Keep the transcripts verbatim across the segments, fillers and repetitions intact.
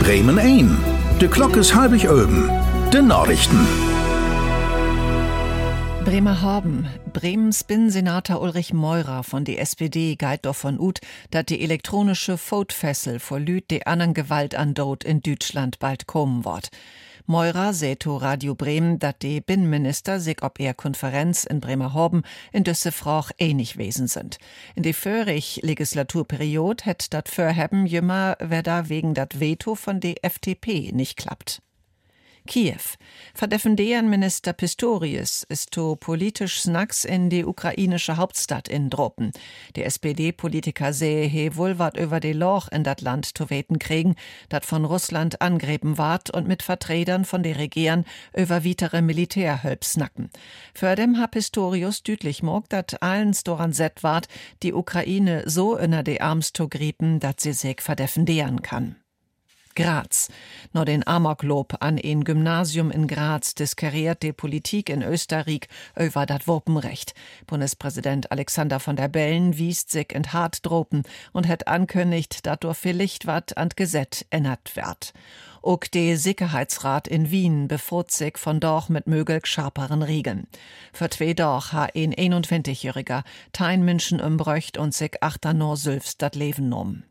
Bremen ein. De Glock is halbig öben. De Nachrichten. Bremerhaven. Bremens Binnensenator Ulrich Meurer von der S P D geht davon ut, dass die elektronische Votfessel vor Lüt die anderen Gewalt an Dod in Deutschland bald kommen wird. Meurer sät to Radio Bremen, dass die Binnenminister sich ob er Konferenz in Bremerhaven in düsse Frauch ähnlich wesen sind. In die vörig Legislaturperiode hätt dat Vorhaben jümmer, wer da wegen dat Veto von der F D P nicht klappt. Kiew. Verdefendieren Minister Pistorius ist to politisch Snacks in die ukrainische Hauptstadt in Dropen. Der S P D-Politiker sehe he wohl wat über de Loch in dat Land to weten kriegen, dat von Russland angreifen ward und mit Vertretern von der Regieren über weitere Militärhölp snacken. Fördem ha Pistorius dütlich mogt, dat allens doran set ward, die Ukraine so inner de Arms to griepen, dat sie sich verdefendieren kann. Graz. Nur den Amoklob an ein Gymnasium in Graz diskariert die Politik in Österreich über dat Wurpenrecht. Bundespräsident Alexander von der Bellen wiest sich in hart dropen und hat ankündigt, dat durch vielleicht wat an Gesetz ändert wird. Auch der Sicherheitsrat in Wien befot sich von doch mit möglich scharperen Regeln. Für zwei doch ha ein einundzwanzigjähriger tein Menschen umbräucht und sich achter nur selbst dat Leben nommen.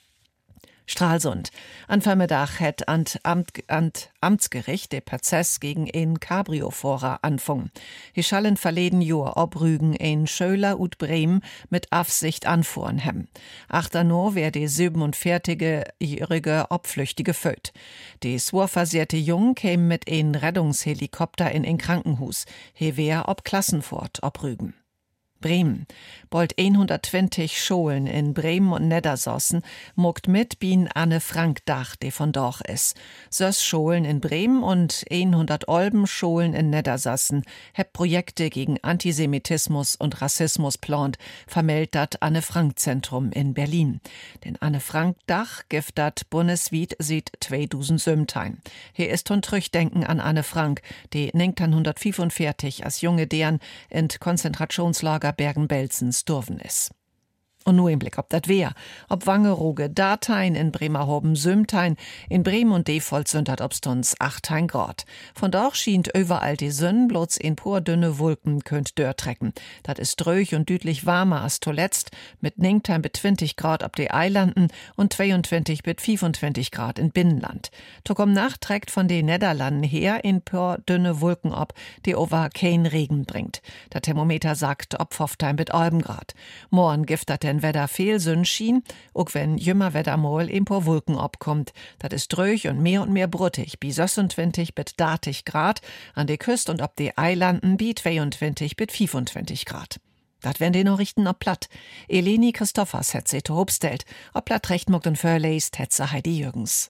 Stralsund. An Vormittag hat an Amt, an Amtsgericht der Prozess gegen einen Cabrio-Fahrer anfangen. Hier schallen verleden Jahr ob Rügen ein Schöler ut Bremen mit Aufsicht anfuhren hem. Achter nur wer die siebenundvierzig-jährige Obflüchtige föt. Die swarversierte Jung käm mit ein Rettungshelikopter in ein Krankenhus. Hier wär ob Klassenfort ob Rügen. Bremen. Bald hundertzwanzig Schulen in Bremen und Niedersachsen mogt mit bin Anne Frank Dach, die von doch is. Sös Schulen in Bremen und hundert Olben Schulen in Niedersachsen heb Projekte gegen Antisemitismus und Rassismus plant, vermeldet dat Anne Frank Zentrum in Berlin. Den Anne Frank Dach gibt dat bundesweit sieht zweitausendsiebenzehn. Hier ist hun Trüchdenken an Anne Frank, die neunzehnhundertfünfundvierzig als junge Dern in Konzentrationslager Bergen-Belsen sturven is. Und nur im Blick ob dat wär. Ob Wangerooge, Datein in Bremerhaven, Sömtein, in Bremen und Devold sind dat obstons achtzehn Grad. Von dort schient überall die Sonne, bloß in pur dünne Wolken könnt dör trecken. Dat ist dröch und düdlich warmer als zuletzt, mit neunzehn bis zwanzig Grad ab de Eilanden und zweiundzwanzig bis fünfundzwanzig Grad in Binnenland. Tokom Nacht trägt von den Niederlanden her in pur dünne Wolken ab, die over kein Regen bringt. Der Thermometer sagt ob fünfzehn bis elf Grad. Morgen gift dat den Wetter viel Sonn schien, auch wenn jümmer Wetter mal in paar Wolken abkommt. Das ist dröch und mehr und mehr bruttig, bi sechsundzwanzig bis dreißig Grad, an der Küste und ob die Eilanden bi zweiundzwanzig bis fünfundzwanzig Grad. Dat wenn die Nachrichten ob platt. Eleni Christophers hat sie to hobstellt, ob platt recht mogt und verleist, hat sie Heidi Jürgens.